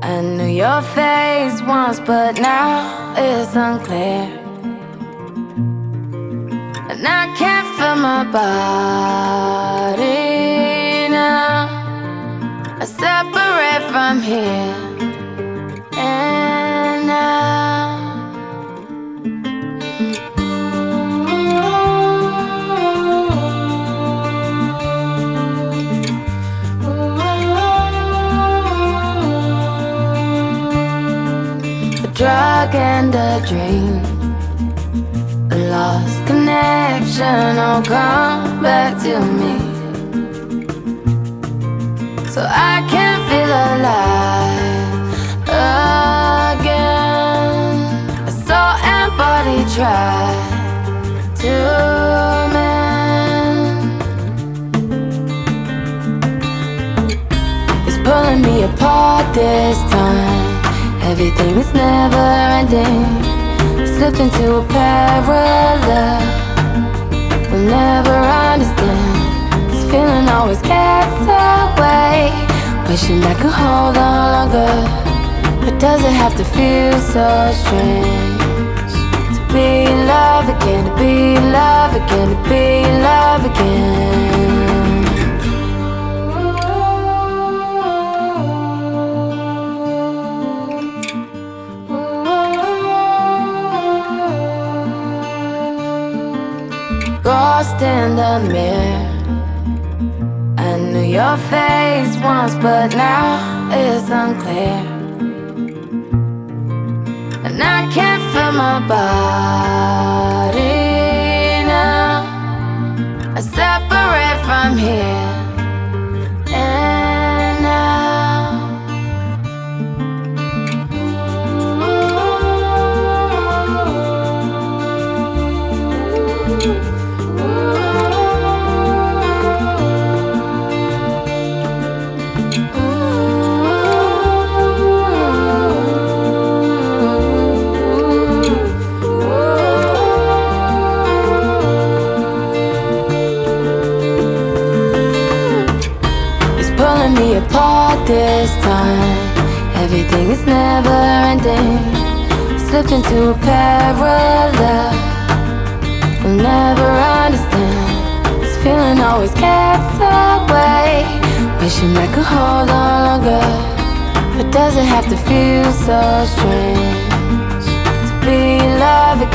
I knew your face once, but now it's unclear. And I can't feel my body now. I separate from here and now. A drug and a dream, a lost connection, all come back to me. So I can feel alive again. A soul and body try to mend. It's pulling me apart this time. Everything is never ending. Slipped into a parallel. We'll never understand. This feeling always gets away. Wishing I could hold on longer, but does it have to feel so strange? To be in love again, to be in love again, to be in love again. Lost in the mirror. I knew your face once, but now it's unclear. And I can't feel my body now. I separate from here and now. Me apart this time. Everything is never ending. Slipped into a parallel. We'll never understand. This feeling always gets away. Wishing I could hold on longer, but does it have to feel so strange? To be in love